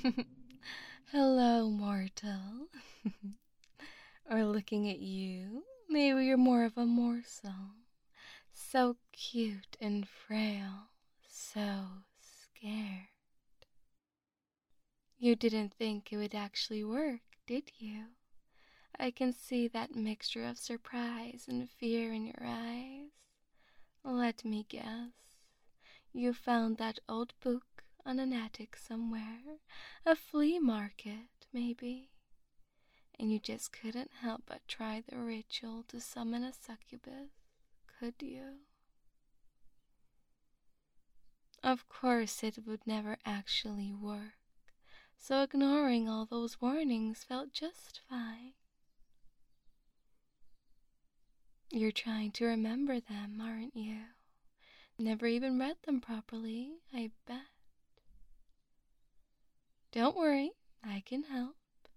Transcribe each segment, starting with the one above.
Hello, mortal. Or looking at you, maybe you're more of a morsel. So cute and frail, so scared. You didn't think it would actually work, did you? I can see that mixture of surprise and fear in your eyes. Let me guess. You found that old book on an attic somewhere, a flea market, maybe, and you just couldn't help but try the ritual to summon a succubus, could you? Of course, it would never actually work, so ignoring all those warnings felt just fine. You're trying to remember them, aren't you? Never even read them properly, I bet. Don't worry, I can help.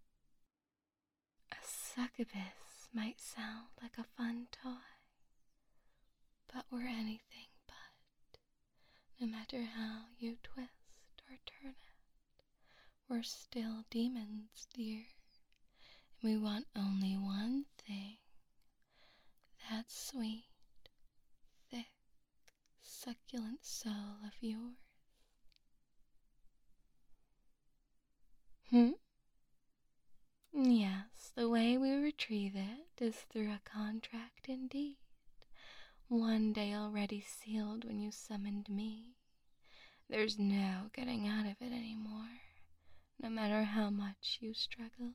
A succubus might sound like a fun toy, but we're anything but. No matter how you twist or turn it, we're still demons, dear. And we want only one thing, that sweet, thick, succulent soul of yours. Yes, the way we retrieve it is through a contract indeed. One day already sealed when you summoned me. There's no getting out of it anymore, no matter how much you struggle.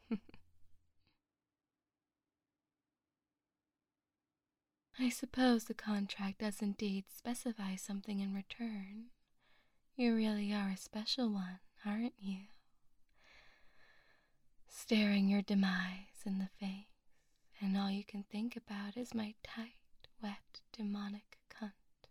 I suppose the contract does indeed specify something in return. You really are a special one, aren't you? Staring your demise in the face, and all you can think about is my tight, wet, demonic cunt.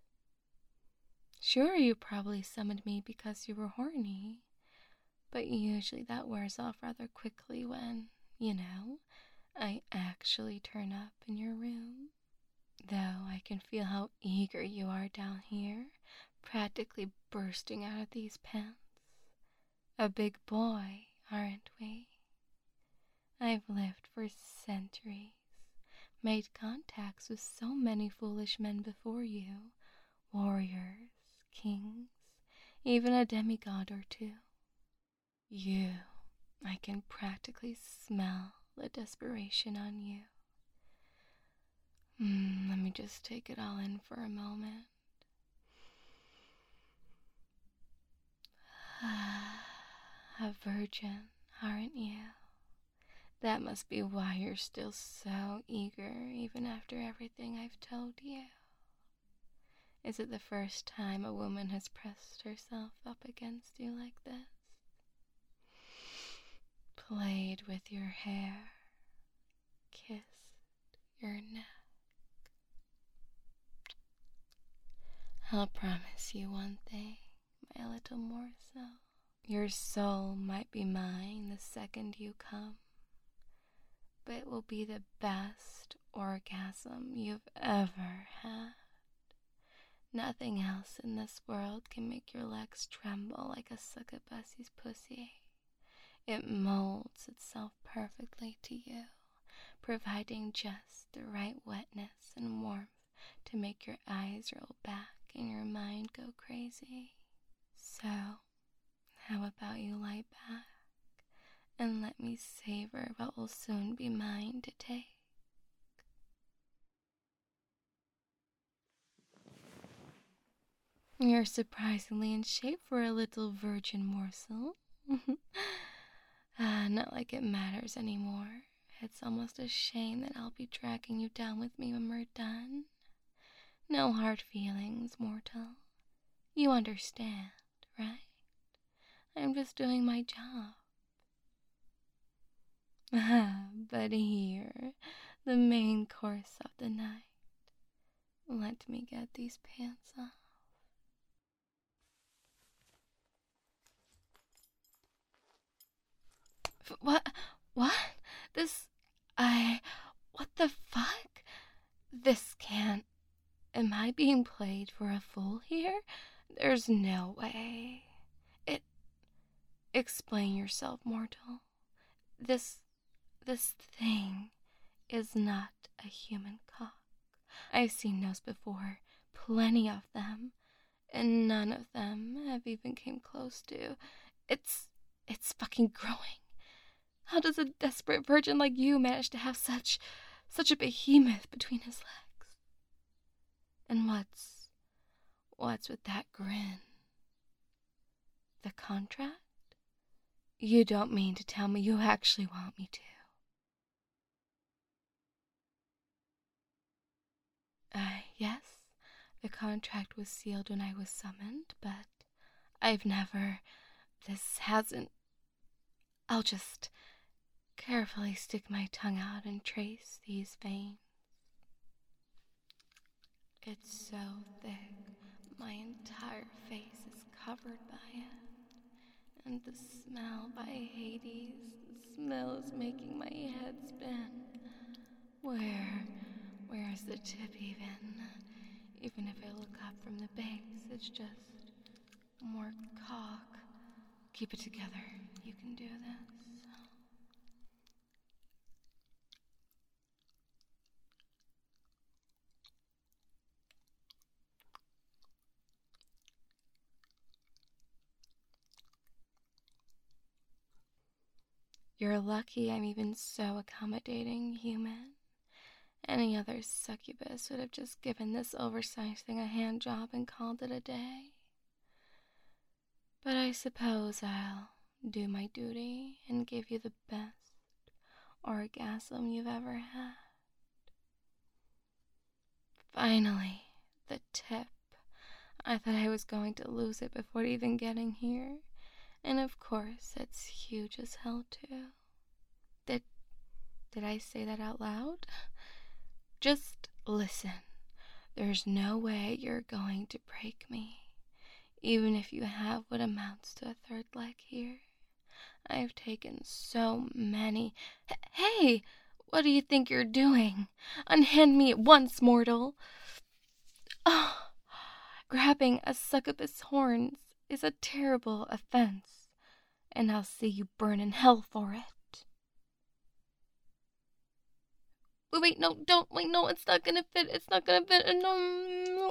Sure, you probably summoned me because you were horny, but usually that wears off rather quickly when, I actually turn up in your room. Though I can feel how eager you are down here, practically bursting out of these pants. A big boy, aren't we? I've lived for centuries, made contacts with so many foolish men before you, warriors, kings, even a demigod or two. I can practically smell the desperation on you. Let me just take it all in for a moment. A virgin, aren't you? That must be why you're still so eager, even after everything I've told you. Is it the first time a woman has pressed herself up against you like this? Played with your hair, kissed your neck. I'll promise you one thing, my little morsel. Your soul might be mine the second you come, but it will be the best orgasm you've ever had. Nothing else in this world can make your legs tremble like a succubus's pussy. It molds itself perfectly to you, providing just the right wetness and warmth to make your eyes roll back and your mind go crazy. So, how about you lie back and let me savor what will soon be mine to take? You're surprisingly in shape for a little virgin morsel. Not like it matters anymore. It's almost a shame that I'll be dragging you down with me when we're done. No hard feelings, mortal. You understand, right? I'm just doing my job. But here, the main course of the night. Let me get these pants off. What? What? This... What the fuck? This can't... Am I being played for a fool here? There's no way. Explain yourself, mortal. This thing is not a human cock. I've seen those before, plenty of them, and none of them have even came close to. It's fucking growing. How does a desperate virgin like you manage to have such a behemoth between his legs? And what's with that grin? The contract? You don't mean to tell me you actually want me to? Yes, the contract was sealed when I was summoned, but this hasn't. I'll just carefully stick my tongue out and trace these veins. It's so thick, my entire face is covered by it. And the smell, by Hades, the smell is making my head spin. Where's the tip even? Even if I look up from the base, it's just more cock. Keep it together. You can do this. You're lucky I'm even so accommodating, human. Any other succubus would have just given this oversized thing a hand job and called it a day. But I suppose I'll do my duty and give you the best orgasm you've ever had. Finally, the tip. I thought I was going to lose it before even getting here. And of course, it's huge as hell, too. Did I say that out loud? Just listen. There's no way you're going to break me. Even if you have what amounts to a third leg here. I've taken so many. Hey! What do you think you're doing? Unhand me at once, mortal. Oh, grabbing a succubus' horns is a terrible offense, and I'll see you burn in hell for it. Wait, no, don't. Wait, no, it's not gonna fit. It's not gonna fit. No.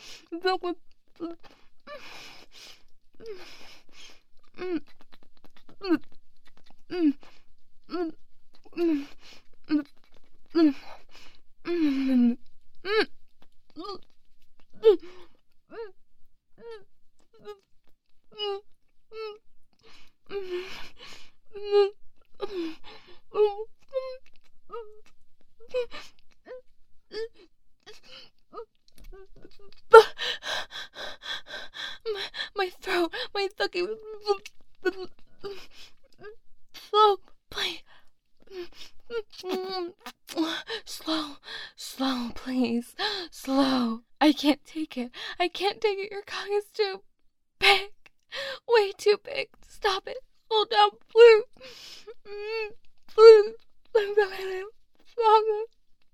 My throat, my fucking slow, please. Slow, please. Slow. I can't take it. Your cock is too big. Way too big. Stop it. Hold down, please. Please. Stop it.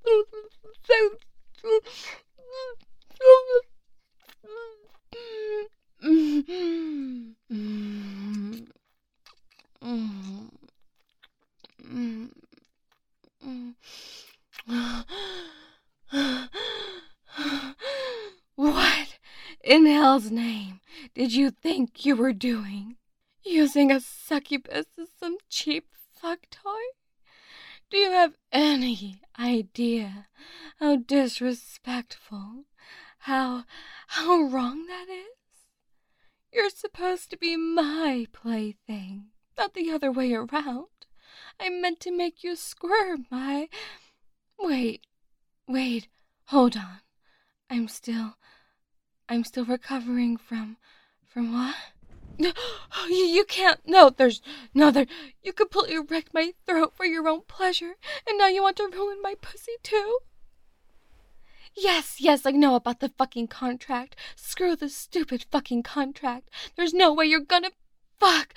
What in hell's name did you think you were doing? Using a succubus as some cheap fuck toy? Do you have any idea how disrespectful, how wrong that is? You're supposed to be my plaything, not the other way around. I meant to make you squirm. Wait, hold on. I'm still recovering from what? You can't. You completely wrecked my throat for your own pleasure, and now you want to ruin my pussy too? Yes, I know about the fucking contract. Screw the stupid fucking contract. There's no way you're gonna fuck.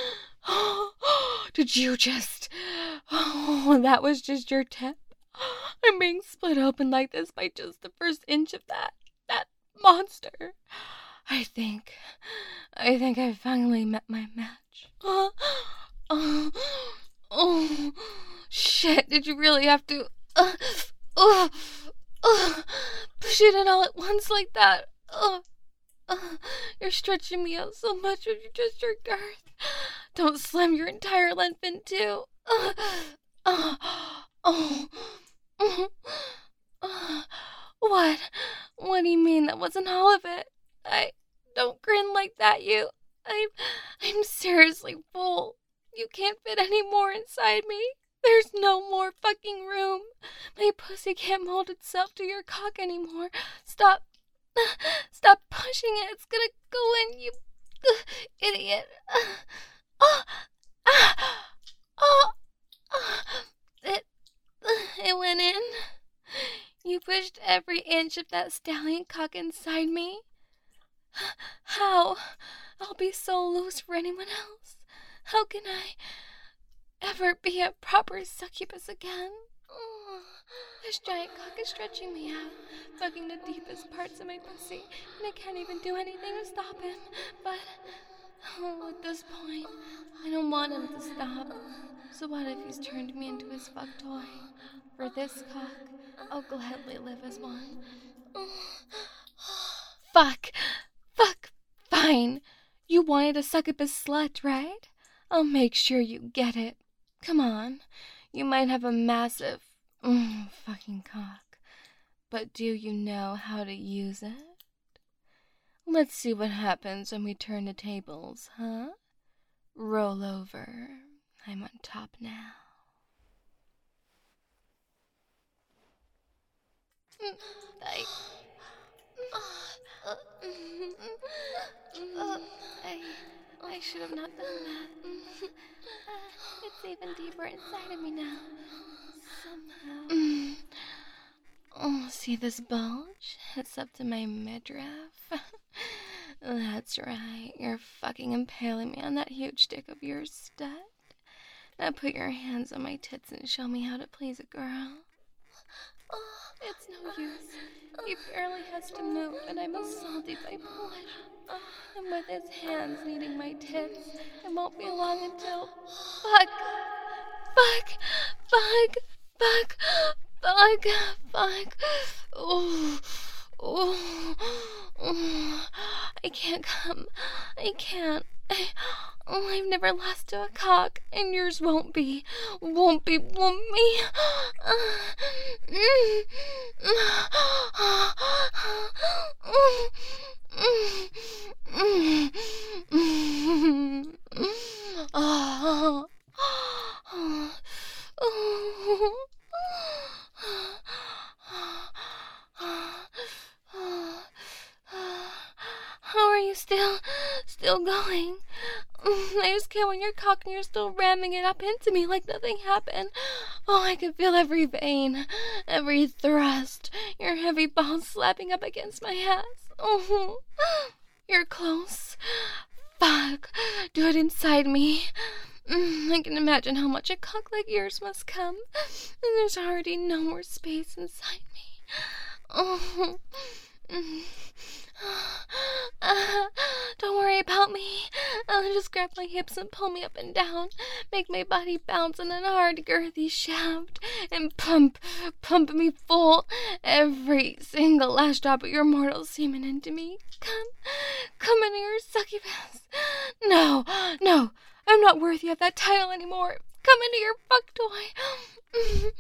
Did you just... Oh, that was just your tip? I'm being split open like this by just the first inch of that monster. I think I finally met my match. Oh, oh, shit, did you really have to uh, push it in all at once like that? You're stretching me out so much with just your girth. Don't slam your entire length in too. What? What do you mean that wasn't all of it? Don't grin like that, you. I'm seriously full. You can't fit any more inside me. There's no more fucking room. My pussy can't mold itself to your cock anymore. Stop pushing it. It's gonna go in, you idiot. It went in. You pushed every inch of that stallion cock inside me. How? I'll be so loose for anyone else. How can I ever be a proper succubus again? This giant cock is stretching me out, fucking the deepest parts of my pussy, and I can't even do anything to stop him. But at this point, I don't want him to stop. So what if he's turned me into his fuck toy? For this cock, I'll gladly live as one. Fuck! Fine! You wanted a succubus slut, right? I'll make sure you get it. Come on. You might have a massive fucking cock, but do you know how to use it? Let's see what happens when we turn the tables, huh? Roll over. I'm on top now. I should have not done that. It's even deeper inside of me now. Somehow. See this bulge? It's up to my midriff. That's right. You're fucking impaling me on that huge dick of yours, stud. Now put your hands on my tits and show me how to please a girl. It's no use. He barely has to move, and I'm assaulted by pleasure. And with his hands kneading my tits, it won't be long until... Fuck! I can't come. I can't. I've never lasted a cock, and yours won't be. Won't be. How are you still going? I just can't when you're cock and you're still ramming it up into me like nothing happened. Oh, I can feel every vein, every thrust, your heavy balls slapping up against my ass. Oh, you're close. Fuck, do it inside me. I can imagine how much a cock like yours must come, and there's already no more space inside me. Oh, don't worry about me. Just grab my hips and pull me up and down. Make my body bounce in a hard, girthy shaft. And pump me full. Every single last drop of your mortal semen into me. Come into your succubus. No, I'm not worthy of that title anymore. Come into your fuck toy.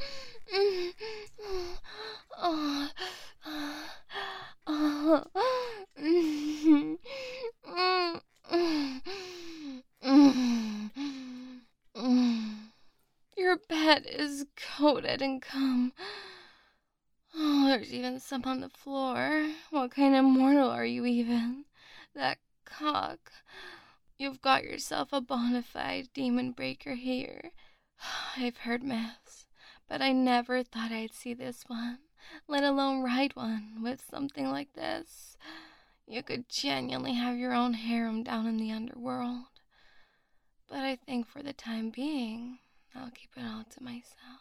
Your bed is coated in cum. Oh, there's even some on the floor. What kind of mortal are you even? That cock. You've got yourself a bona fide demon breaker here. I've heard myths, but I never thought I'd see this one, let alone ride one with something like this. You could genuinely have your own harem down in the underworld. But I think for the time being, I'll keep it all to myself.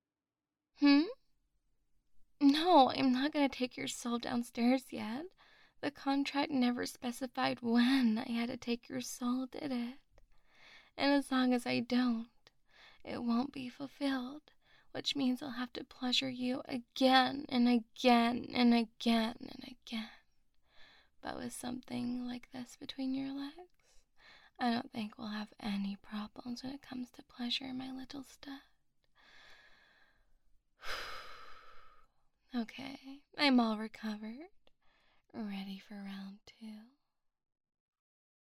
No, I'm not gonna take your soul downstairs yet. The contract never specified when I had to take your soul, did it? And as long as I don't, it won't be fulfilled, which means I'll have to pleasure you again and again and again and again. But with something like this between your legs, I don't think we'll have any problems when it comes to pleasure, my little stud. Okay, I'm all recovered. Ready for round 2.